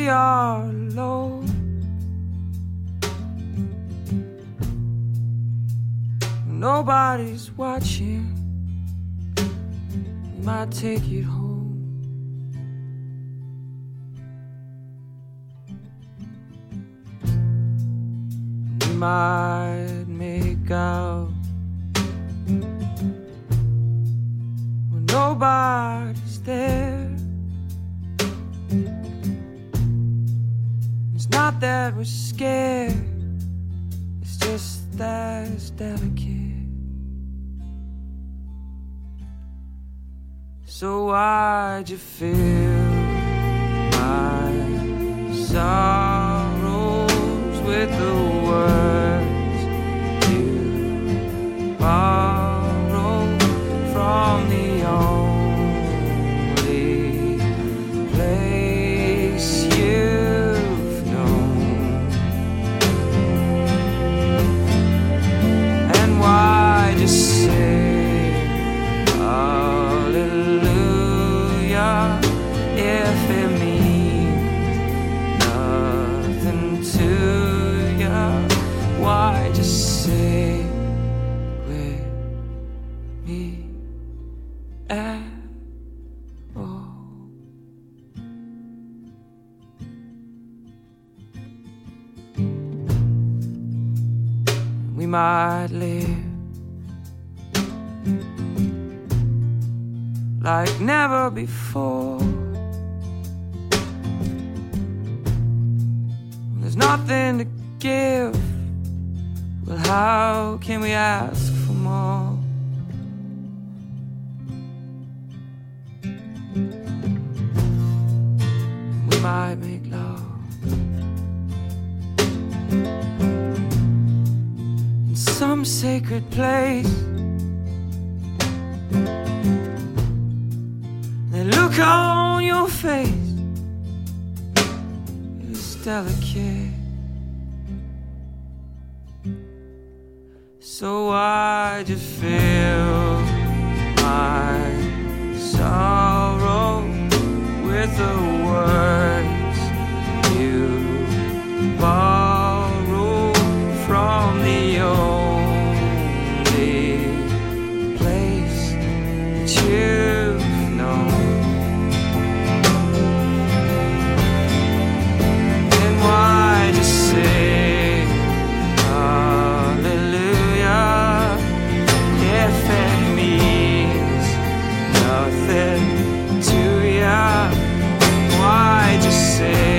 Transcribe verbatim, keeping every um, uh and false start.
are alone. Nobody's watching. We might take it home. We might make out when nobody's there. It's not that we're scared, it's just that it's delicate. So why'd you fill my sorrows with the words you borrowed from the only place you've known? And why'd you say if it means nothing to you? Why just stay with me at all? We might live like never before. There's nothing to give. Well, how can we ask for more? We might make love in some sacred place. The look on your face is delicate. So why'd you fill my sorrow with the words you borrowed from the only place that you've known? And why'd you say nothing to ya? Why'd you say